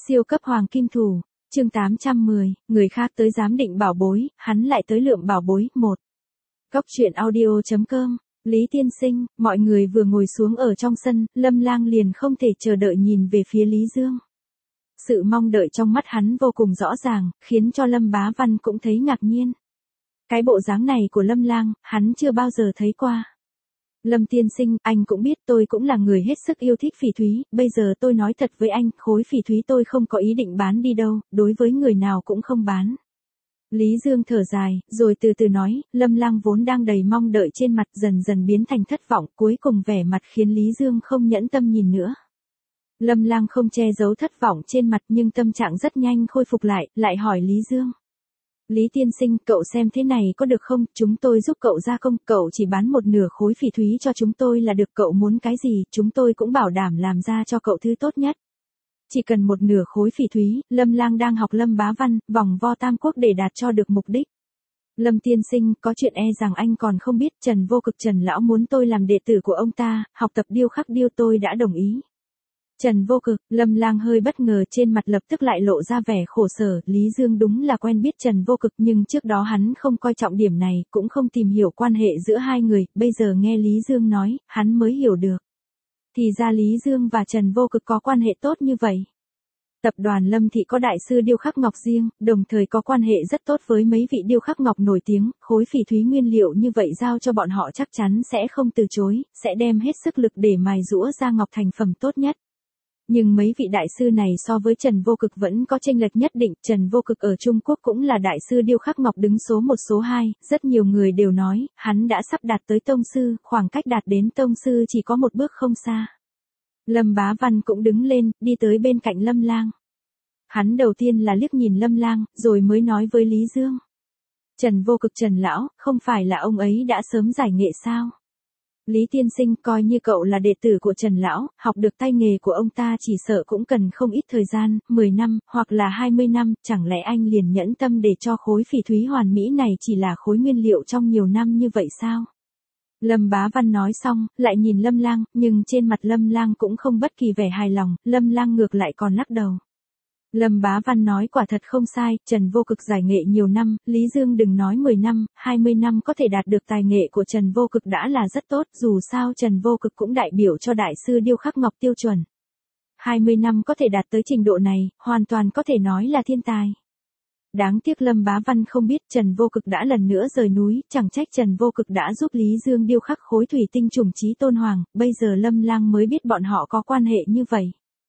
Siêu cấp hoàng kim thủ, chương 810, người khác tới giám định bảo bối, hắn lại tới lượm bảo bối, 1. Góc truyện audio.com, Lý tiên sinh, mọi người vừa ngồi xuống ở trong sân, Lâm Lang liền không thể chờ đợi nhìn về phía Lý Dương. Sự mong đợi trong mắt hắn vô cùng rõ ràng, khiến cho Lâm Bá Văn cũng thấy ngạc nhiên. Cái bộ dáng này của Lâm Lang, hắn chưa bao giờ thấy qua. Lâm tiên sinh, anh cũng biết tôi cũng là người hết sức yêu thích phỉ thúy, bây giờ tôi nói thật với anh, khối phỉ thúy tôi không có ý định bán đi đâu, đối với người nào cũng không bán. Lý Dương thở dài, rồi từ từ nói, Lâm Lang vốn đang đầy mong đợi trên mặt dần dần biến thành thất vọng, cuối cùng vẻ mặt khiến Lý Dương không nhẫn tâm nhìn nữa. Lâm Lang không che giấu thất vọng trên mặt nhưng tâm trạng rất nhanh khôi phục lại hỏi Lý Dương. Lý tiên sinh, cậu xem thế này có được không, chúng tôi giúp cậu gia công, cậu chỉ bán một nửa khối phỉ thúy cho chúng tôi là được, cậu muốn cái gì, chúng tôi cũng bảo đảm làm ra cho cậu thứ tốt nhất. Chỉ cần một nửa khối phỉ thúy, Lâm Lang đang học Lâm Bá Văn, vòng vo tam quốc để đạt cho được mục đích. Lâm tiên sinh, có chuyện e rằng anh còn không biết, Trần Vô Cực Trần Lão muốn tôi làm đệ tử của ông ta, học tập điêu khắc điêu, tôi đã đồng ý. Trần Vô Cực, Lâm Lang hơi bất ngờ, trên mặt lập tức lại lộ ra vẻ khổ sở, Lý Dương đúng là quen biết Trần Vô Cực nhưng trước đó hắn không coi trọng điểm này, cũng không tìm hiểu quan hệ giữa hai người, bây giờ nghe Lý Dương nói, hắn mới hiểu được. Thì ra Lý Dương và Trần Vô Cực có quan hệ tốt như vậy. Tập đoàn Lâm Thị có đại sư điêu khắc ngọc riêng, đồng thời có quan hệ rất tốt với mấy vị điêu khắc ngọc nổi tiếng, khối phỉ thúy nguyên liệu như vậy giao cho bọn họ chắc chắn sẽ không từ chối, sẽ đem hết sức lực để mài giũa ra ngọc thành phẩm tốt nhất. Nhưng mấy vị đại sư này so với Trần Vô Cực vẫn có chênh lệch nhất định, Trần Vô Cực ở Trung Quốc cũng là đại sư điêu khắc ngọc đứng số 1 số 2, rất nhiều người đều nói, hắn đã sắp đạt tới tông sư, khoảng cách đạt đến tông sư chỉ có một bước không xa. Lâm Bá Văn cũng đứng lên, đi tới bên cạnh Lâm Lang. Hắn đầu tiên là liếc nhìn Lâm Lang, rồi mới nói với Lý Dương. Trần Vô Cực Trần Lão, không phải là ông ấy đã sớm giải nghệ sao? Lý tiên sinh, coi như cậu là đệ tử của Trần Lão, học được tay nghề của ông ta chỉ sợ cũng cần không ít thời gian, 10 năm, hoặc là 20 năm, chẳng lẽ anh liền nhẫn tâm để cho khối phỉ thúy hoàn mỹ này chỉ là khối nguyên liệu trong nhiều năm như vậy sao? Lâm Bá Văn nói xong, lại nhìn Lâm Lang, nhưng trên mặt Lâm Lang cũng không bất kỳ vẻ hài lòng, Lâm Lang ngược lại còn lắc đầu. Lâm Bá Văn nói quả thật không sai, Trần Vô Cực giải nghệ nhiều năm, Lý Dương đừng nói 10 năm, 20 năm có thể đạt được tài nghệ của Trần Vô Cực đã là rất tốt, dù sao Trần Vô Cực cũng đại biểu cho đại sư điêu khắc ngọc tiêu chuẩn. 20 năm có thể đạt tới trình độ này, hoàn toàn có thể nói là thiên tài. Đáng tiếc Lâm Bá Văn không biết Trần Vô Cực đã lần nữa rời núi, chẳng trách Trần Vô Cực đã giúp Lý Dương điêu khắc khối thủy tinh trùng chí tôn hoàng, bây giờ Lâm Lang mới biết bọn họ có quan hệ như vậy.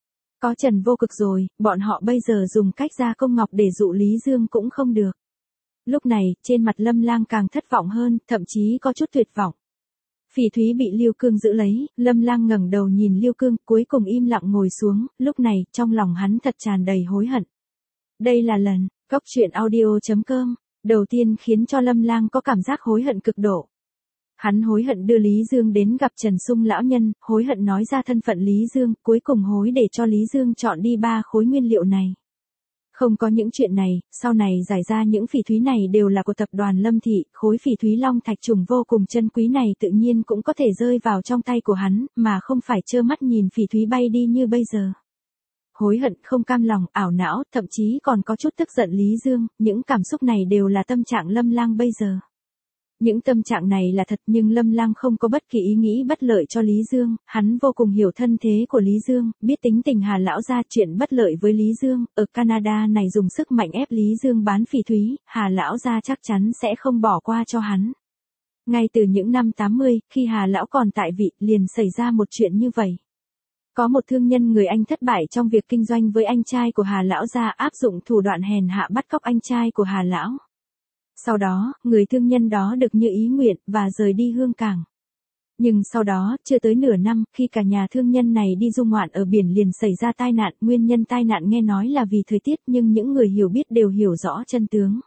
Có Trần Vô Cực rồi, bọn họ bây giờ dùng cách gia công ngọc để dụ Lý Dương cũng không được. Lúc này, trên mặt Lâm Lang càng thất vọng hơn, thậm chí có chút tuyệt vọng. Phỉ thúy bị Liêu Cương giữ lấy, Lâm Lang ngẩng đầu nhìn Liêu Cương, cuối cùng im lặng ngồi xuống, lúc này, trong lòng hắn thật tràn đầy hối hận. Đây là lần, góc truyện audio.com, đầu tiên khiến cho Lâm Lang có cảm giác hối hận cực độ. Hắn hối hận đưa Lý Dương đến gặp Trần Sung lão nhân, hối hận nói ra thân phận Lý Dương, cuối cùng hối để cho Lý Dương chọn đi 3 khối nguyên liệu này. Không có những chuyện này, sau này giải ra những phỉ thúy này đều là của tập đoàn Lâm Thị, khối phỉ thúy long thạch trùng vô cùng chân quý này tự nhiên cũng có thể rơi vào trong tay của hắn, mà không phải trơ mắt nhìn phỉ thúy bay đi như bây giờ. Hối hận, không cam lòng, ảo não, thậm chí còn có chút tức giận Lý Dương, những cảm xúc này đều là tâm trạng Lâm Lang bây giờ. Những tâm trạng này là thật nhưng Lâm Lang không có bất kỳ ý nghĩ bất lợi cho Lý Dương, hắn vô cùng hiểu thân thế của Lý Dương, biết tính tình Hà lão gia, chuyện bất lợi với Lý Dương, ở Canada này dùng sức mạnh ép Lý Dương bán phỉ thúy, Hà lão gia chắc chắn sẽ không bỏ qua cho hắn. Ngay từ những năm 80, khi Hà lão còn tại vị, liền xảy ra một chuyện như vậy. Có một thương nhân người Anh thất bại trong việc kinh doanh với anh trai của Hà lão gia, áp dụng thủ đoạn hèn hạ bắt cóc anh trai của Hà lão. Sau đó, người thương nhân đó được như ý nguyện và rời đi Hương Cảng. Nhưng sau đó, chưa tới nửa năm, khi cả nhà thương nhân này đi du ngoạn ở biển liền xảy ra tai nạn, nguyên nhân tai nạn nghe nói là vì thời tiết nhưng những người hiểu biết đều hiểu rõ chân tướng.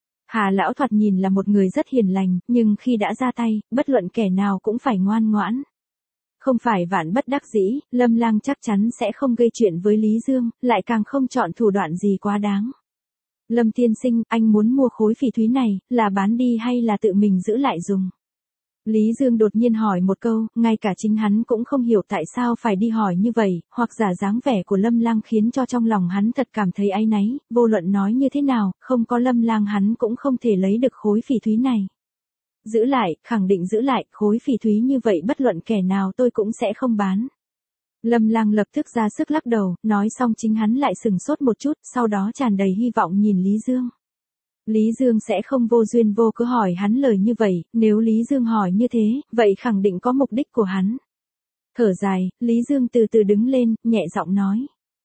Hà lão thoạt nhìn là một người rất hiền lành, nhưng khi đã ra tay, bất luận kẻ nào cũng phải ngoan ngoãn. Không phải vạn bất đắc dĩ, Lâm Lang chắc chắn sẽ không gây chuyện với Lý Dương, lại càng không chọn thủ đoạn gì quá đáng. Lâm tiên sinh, anh muốn mua khối phỉ thúy này, là bán đi hay là tự mình giữ lại dùng? Lý Dương đột nhiên hỏi một câu, ngay cả chính hắn cũng không hiểu tại sao phải đi hỏi như vậy, hoặc giả dáng vẻ của Lâm Lang khiến cho trong lòng hắn thật cảm thấy áy náy, vô luận nói như thế nào, không có Lâm Lang hắn cũng không thể lấy được khối phỉ thúy này. Giữ lại, khẳng định giữ lại, khối phỉ thúy như vậy bất luận kẻ nào tôi cũng sẽ không bán. Lâm Lang lập tức ra sức lắc đầu, nói xong chính hắn lại sừng sốt một chút, sau đó tràn đầy hy vọng nhìn Lý Dương. Lý Dương sẽ không vô duyên vô cớ hỏi hắn lời như vậy, nếu Lý Dương hỏi như thế, vậy khẳng định có mục đích của hắn. Thở dài, Lý Dương từ từ đứng lên, nhẹ giọng nói.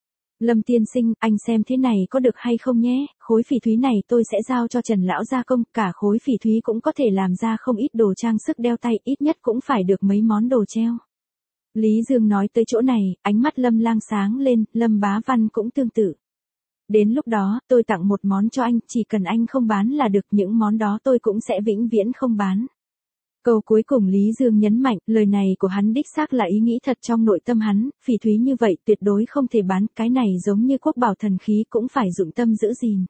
Lâm tiên sinh, anh xem thế này có được hay không nhé, khối phỉ thúy này tôi sẽ giao cho Trần Lão gia công, cả khối phỉ thúy cũng có thể làm ra không ít đồ trang sức đeo tay, ít nhất cũng phải được mấy món đồ treo. Lý Dương nói tới chỗ này, ánh mắt Lâm Lang sáng lên, Lâm Bá Văn cũng tương tự. Đến lúc đó, tôi tặng một món cho anh, chỉ cần anh không bán là được, những món đó tôi cũng sẽ vĩnh viễn không bán. Câu cuối cùng Lý Dương nhấn mạnh, lời này của hắn đích xác là ý nghĩ thật trong nội tâm hắn, phỉ thúy như vậy tuyệt đối không thể bán, cái này giống như quốc bảo thần khí cũng phải dụng tâm giữ gìn.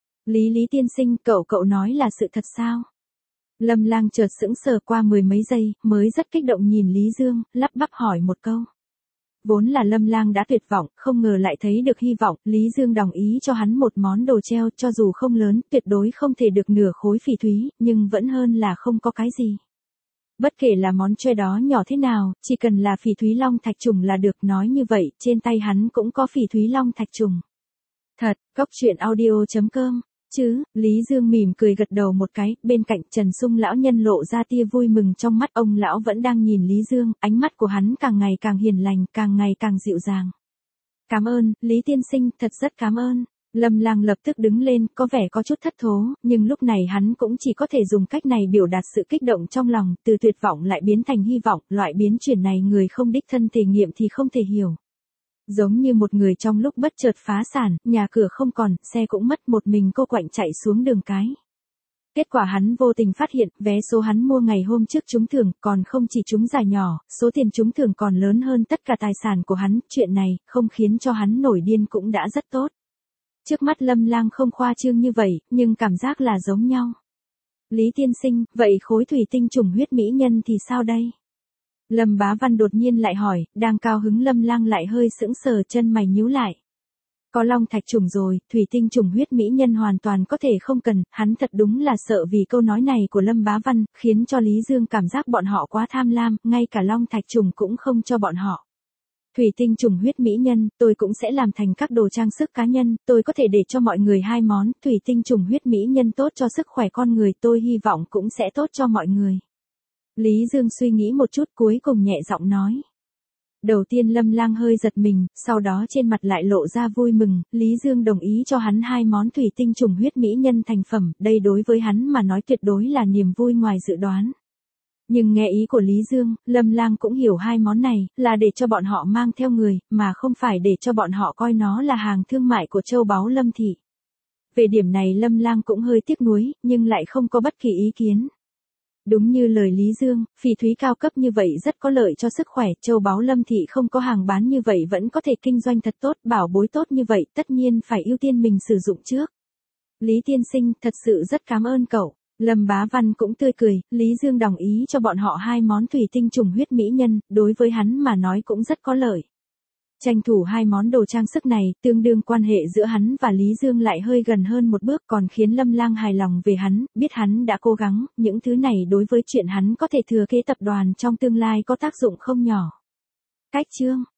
Lý tiên sinh, cậu nói là sự thật sao? Lâm Lang chợt sững sờ qua mười mấy giây, mới rất kích động nhìn Lý Dương, lắp bắp hỏi một câu. Vốn là Lâm Lang đã tuyệt vọng, không ngờ lại thấy được hy vọng, Lý Dương đồng ý cho hắn một món đồ treo, cho dù không lớn, tuyệt đối không thể được nửa khối phỉ thúy, nhưng vẫn hơn là không có cái gì. Bất kể là món treo đó nhỏ thế nào, chỉ cần là phỉ thúy long thạch trùng là được, nói như vậy, trên tay hắn cũng có phỉ thúy long thạch trùng. Thật, coctruyện.audio.com chứ, Lý Dương mỉm cười gật đầu một cái, bên cạnh Trần Sung lão nhân lộ ra tia vui mừng trong mắt, ông lão vẫn đang nhìn Lý Dương, ánh mắt của hắn càng ngày càng hiền lành, càng ngày càng dịu dàng. Cảm ơn, Lý tiên sinh, thật rất cảm ơn. Lâm Lang lập tức đứng lên, có vẻ có chút thất thố, nhưng lúc này hắn cũng chỉ có thể dùng cách này biểu đạt sự kích động trong lòng, từ tuyệt vọng lại biến thành hy vọng, loại biến chuyển này người không đích thân thể nghiệm thì không thể hiểu. Giống như một người trong lúc bất chợt phá sản, nhà cửa không còn, xe cũng mất, một mình cô quạnh chạy xuống đường cái. Kết quả hắn vô tình phát hiện, vé số hắn mua ngày hôm trước trúng thưởng, còn không chỉ trúng giải nhỏ, số tiền trúng thưởng còn lớn hơn tất cả tài sản của hắn, chuyện này, không khiến cho hắn nổi điên cũng đã rất tốt. Trước mắt Lâm Lang không khoa trương như vậy, nhưng cảm giác là giống nhau. Lý tiên sinh, vậy khối thủy tinh trùng huyết mỹ nhân thì sao đây? Lâm Bá Văn đột nhiên lại hỏi, đang cao hứng Lâm Lang lại hơi sững sờ, chân mày nhíu lại. Có long thạch trùng rồi, thủy tinh trùng huyết mỹ nhân hoàn toàn có thể không cần, hắn thật đúng là sợ vì câu nói này của Lâm Bá Văn, khiến cho Lý Dương cảm giác bọn họ quá tham lam, ngay cả long thạch trùng cũng không cho bọn họ. Thủy tinh trùng huyết mỹ nhân, tôi cũng sẽ làm thành các đồ trang sức cá nhân, tôi có thể để cho mọi người 2 món, thủy tinh trùng huyết mỹ nhân tốt cho sức khỏe con người, tôi hy vọng cũng sẽ tốt cho mọi người. Lý Dương suy nghĩ một chút cuối cùng nhẹ giọng nói. Đầu tiên Lâm Lang hơi giật mình, sau đó trên mặt lại lộ ra vui mừng, Lý Dương đồng ý cho hắn 2 món thủy tinh trùng huyết mỹ nhân thành phẩm, đây đối với hắn mà nói tuyệt đối là niềm vui ngoài dự đoán. Nhưng nghe ý của Lý Dương, Lâm Lang cũng hiểu 2 món này, là để cho bọn họ mang theo người, mà không phải để cho bọn họ coi nó là hàng thương mại của châu báu Lâm thị. Về điểm này Lâm Lang cũng hơi tiếc nuối, nhưng lại không có bất kỳ ý kiến. Đúng như lời Lý Dương, phỉ thúy cao cấp như vậy rất có lợi cho sức khỏe, châu báu Lâm thị không có hàng bán như vậy vẫn có thể kinh doanh thật tốt, bảo bối tốt như vậy, tất nhiên phải ưu tiên mình sử dụng trước. Lý tiên sinh, thật sự rất cảm ơn cậu. Lâm Bá Văn cũng tươi cười, Lý Dương đồng ý cho bọn họ 2 món thủy tinh trùng huyết mỹ nhân, đối với hắn mà nói cũng rất có lợi. Tranh thủ 2 món đồ trang sức này, tương đương quan hệ giữa hắn và Lý Dương lại hơi gần hơn một bước, còn khiến Lâm Lang hài lòng về hắn, biết hắn đã cố gắng, những thứ này đối với chuyện hắn có thể thừa kế tập đoàn trong tương lai có tác dụng không nhỏ. Cách chương